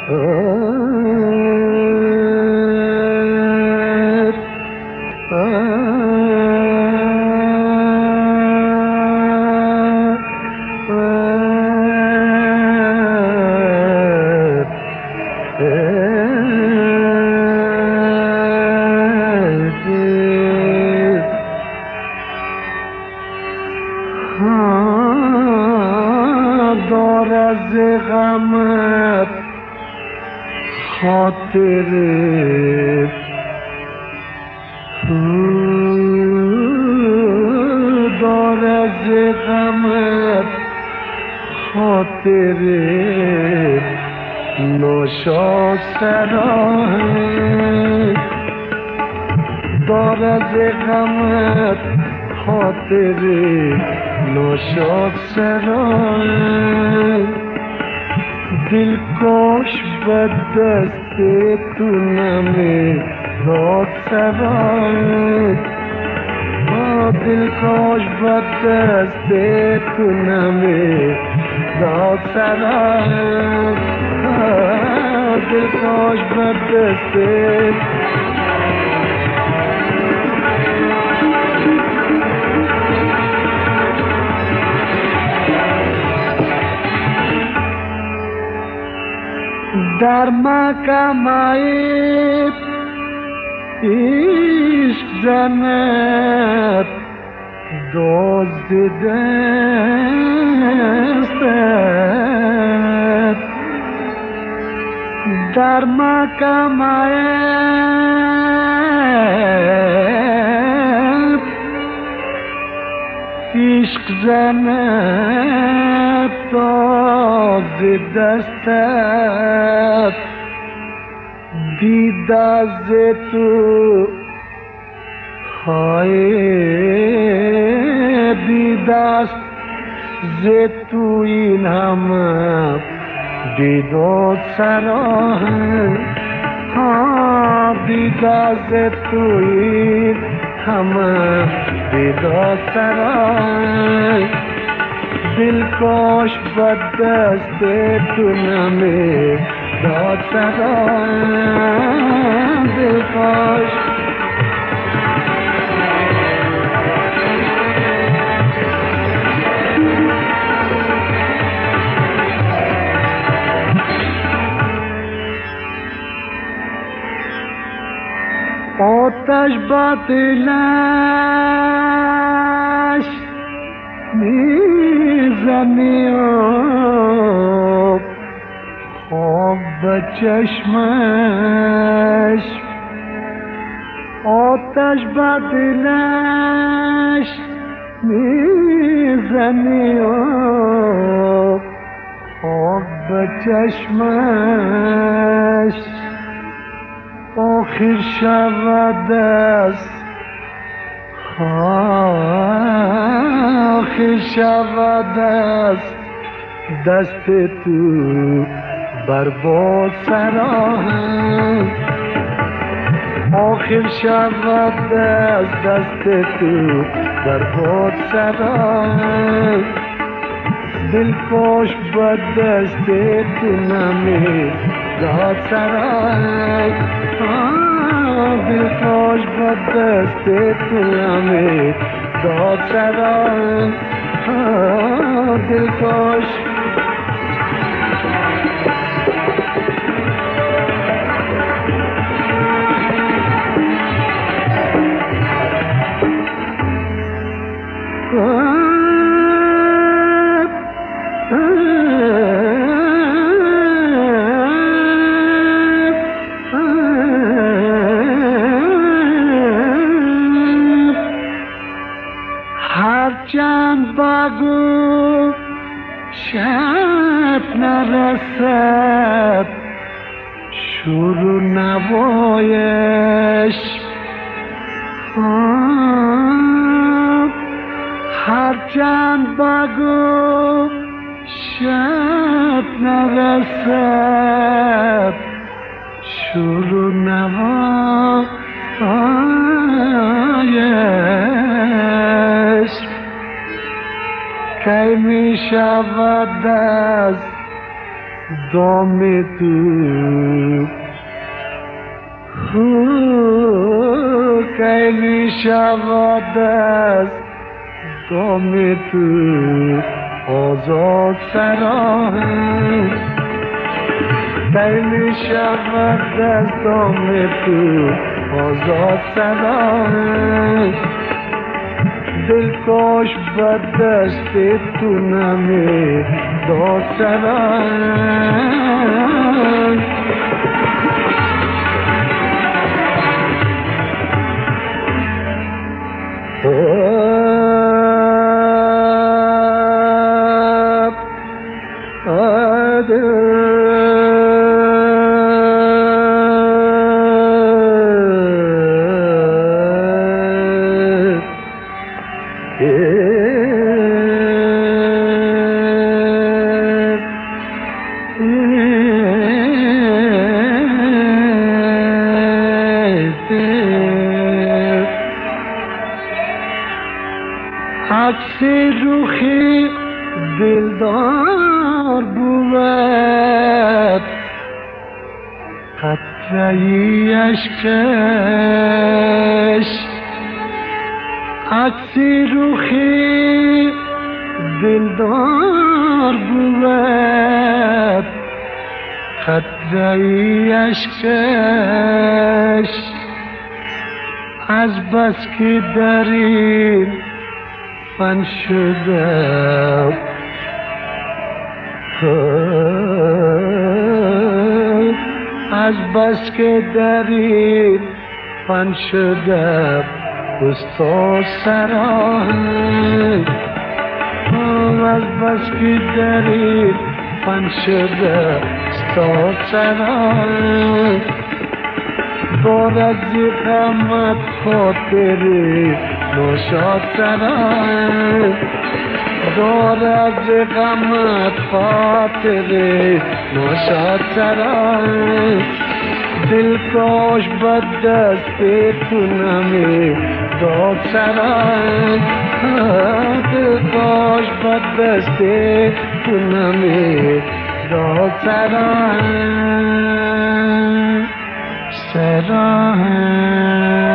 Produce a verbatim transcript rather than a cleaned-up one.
دار از غمت خاطره دار از غمت خاطره ناشاد سرای دار از غمت خاطره ناشاد سرای دلکش به دست تو نمی داد سرای دلکش به دست تو نمی داد سرای دلکش به دست در محکمه عشق زند دزدیده است در محکمه عشق زند دزدیده است دید از تو های دید است ز تو این همه دیداد سرای دید از تو این همه دیداد سرای دلکش به دست تو نمی داد سرای دلکش آتش به دلش میزنی خواب به چشمش آتش به دلش میزنی خواب به چشمش آخر شود است آخر شود است دست تو برباد سرای آخر شود است دست تو برباد سرای دلکش به دست تو نمی داد سرای دلکش به دست تو نمی داد سرای دلکش هرچند بگو شب نرسد شروع نوایش هرچند بگو شب نرسد شروع نوایش کی می شود از دام تو کی می شود از دام تو آزاد سرای کی می شود از دام تو آزاد سرای دل کاش به دست تو نمی داد سرای عکس روخی دلدار بود قطره‌ای اشکش عکس روخی دلدار بود قطره‌ای اشکش از بس که در این فن شده از بس که در این فن شده استاد سرای از بس که در این فن شده استاد سرای دارد زی غمت خاطری نشاد سرای دارد زی غمت خاطری نشاد سرای دل کاش به دست تو نمی داد سرای دل کاش به دست تو نمی داد سرای سرای